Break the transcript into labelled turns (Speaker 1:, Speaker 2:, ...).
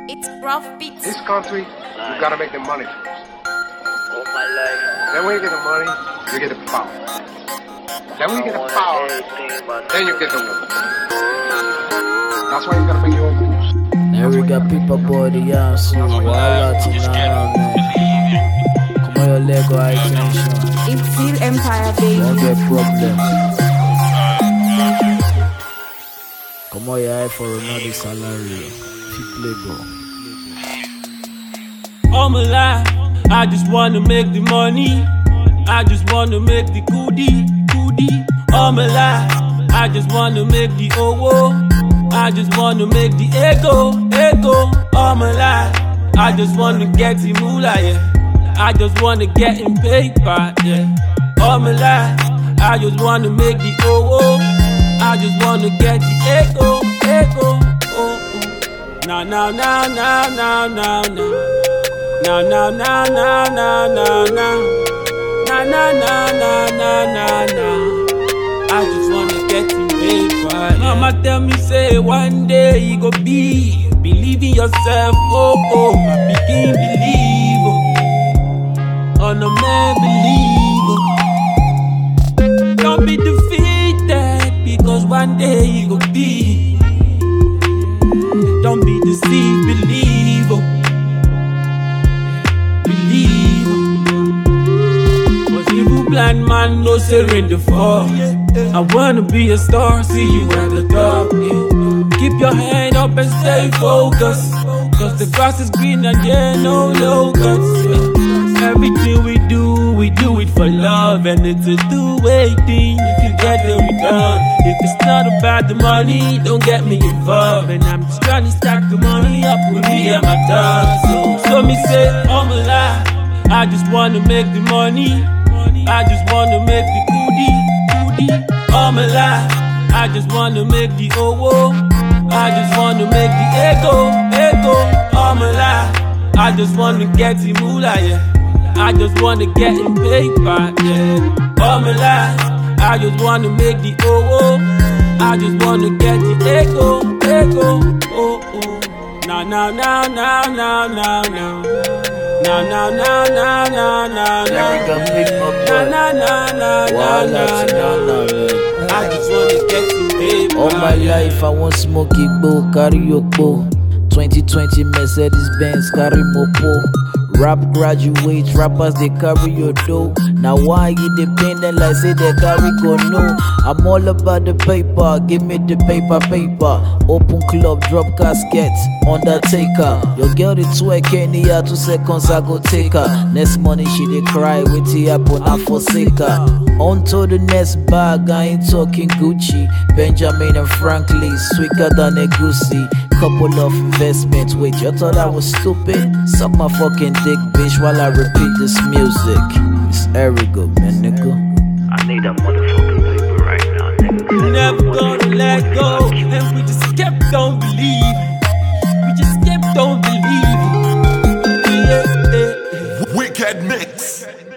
Speaker 1: It's rough beats.
Speaker 2: This country, you gotta make the money first.
Speaker 3: All my life.
Speaker 2: Then when you get the money, you get the power. Then when you get the power, then you get the woman. That's why you gotta make your own moves.
Speaker 4: Now we got people boy the house. Wala Tinana, man. Come on, your Lego high tension.
Speaker 1: It's still Empire, baby.
Speaker 4: Don't get problem. Come on, your eye for another salary. Keep Lego.
Speaker 5: All my life, I just wanna make the money. I just wanna make the goodie. All my life, I just wanna make the owo. I just wanna make the ego. All my life, I just wanna get the moolah, yeah. I just wanna get in paper, yeah. All my life, I just wanna make the owo. I just wanna get the ego. Now. Now. I just wanna get in paper. Mama tell me say one day you go be. Believe in yourself, oh, I begin believe, oh no man believe. Don't be defeated because one day you go be. Don't be deceived, believe, believe. Cause evil blind man no surrender for. I wanna be a star, see you at the top, yeah. Keep your hand up and stay focused. Cause the grass is green and yeah, no locusts, yeah. Everything we do it for love. And it's a two-way thing, if you get it, we done. If it's not about the money, don't get me involved. And I'm just trying to stack the money up with me and my dogs. So me say, all my life, I just wanna make the money. I just wanna make the goodie. All my life, I just wanna make the owo. I just wanna make the ego. All my life, I just wanna get the moolah, yeah. I just wanna get in paper, yeah. All my life, I just wanna make the owo. I just wanna get the ego. Oh. Now.
Speaker 4: Now we got people boy. Wala Tinana, man.
Speaker 5: I just wanna get in paper.
Speaker 4: All my life I want smoke igbo, carry your bow. 2020 Mercedes Benz, carry mopo. Rap graduates, rappers they carry your dough. Now why you dependent like say they carry go no? I'm all about the paper, give me the paper. Open club, drop casket, Undertaker. Your girl the twerk any 2 seconds I go take her. Next morning she dey cry, wait till happen I forsake her. On to the next bag, I ain't talking Gucci. Benjamin and Franklin, sweeter than a goosey. Couple of investments, wait, you thought I was stupid? Suck my fucking dick, bitch, while I repeat this music. It's Erigo, man, nigga.
Speaker 3: I need that motherfucking paper right now, nigga.
Speaker 5: We never gonna let go, and we just kept on believing. We just kept on believing. Yeah.
Speaker 6: Wicked Mix.